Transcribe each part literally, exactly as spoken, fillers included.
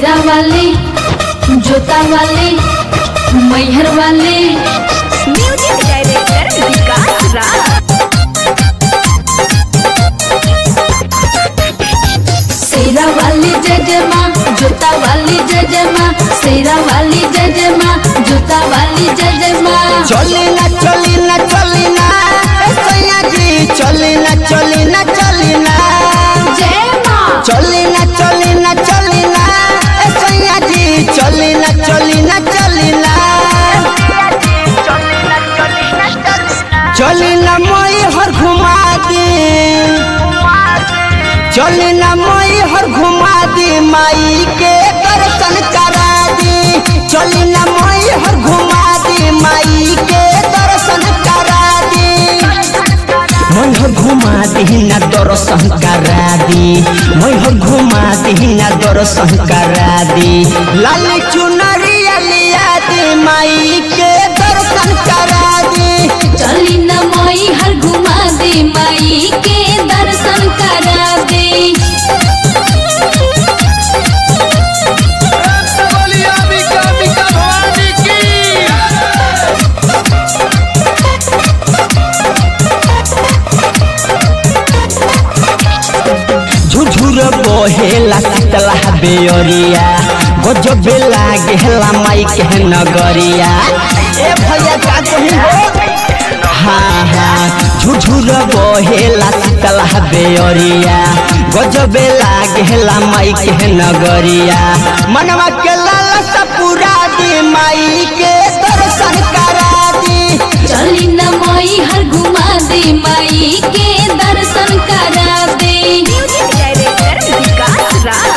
शेरा वाले जोता वाले मैहर वाले म्यूजिक डायरेक्टर विकास राज। शेरा वाली जय जय माँ जोता वाली जय जय माँ शेरा वाली जय जय माँ जोता वाली जय जय माँ। चली ना चली ना चली ना सैया जी चली ना चली ना चली ना जय माँ। चली ना चली ना चली ना सैया जी चली ना चली ना चली ना चली ना मोई हर घुमा दी चली ना मोई हर घुमा दी माई के दर्शन करा दी चली ना मोई हर घुमा दी माई के दर्शन करा दी मोई हर घुमा दी ना दर्शन करा दी मोई हर घुमा दी ना दर्शन करा दी लाल चुनरिया लिया दी माई के दर्शन करा दी चली न मोई हर घुमा दे माई के दर्शन करा दे। झुझुर बहेला शीतला बेअरिया गजब लागेला माई के नगरिया ए भैया का कहीं हो हाँ हाँ झुझुर बहेला शीतला बेअरिया गजब लागेला माई के नगरिया मनवा के लालसा पूरा दी माई के दर्शन करा दी चली न मोई हर घुमा दे माई के दर्शन करा दे। म्यूजिक डायरेक्टर विकास राज।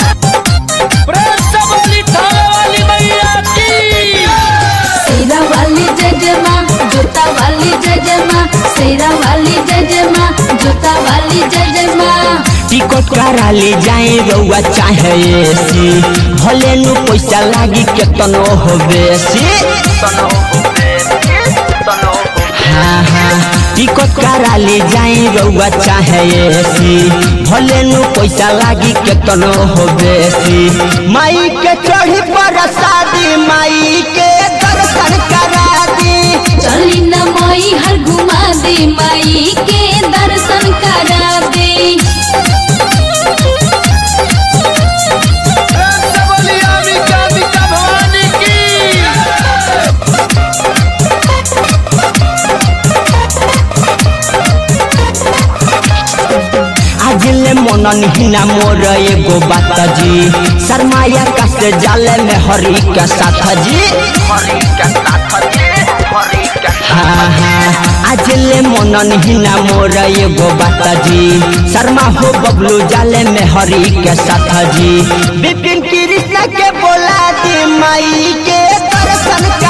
शेरा वाली जय जय माँ जोता वाली जय जय माँ शेरा वाली जय जय माँ जोता वाली जय जय माँ। टिकट करा ले जाए रउआ चाहे एसी भले नु पैसा लागी केतनो हो बेसी हाँ हाँ टिकट करा ले जाए रउआ चाहे एसी भले नु पैसा लागी केतनो हो बेसी माई के चढ़ी पर शादी माई के दर्शन करा दी चली न मोई हर घुमा दे माई के दर्शन करा दे। आजिले मनन हिना मोर एगो बात जी शर्माया का से जाले में हरी के साथ जी हाँ हाँ आजिले मनन हिना मोर एगो बात जी शर्मा हो बबलू जाले में हरी के साथ जी विपिन कृष्ण के बोला दी माई के दर्शन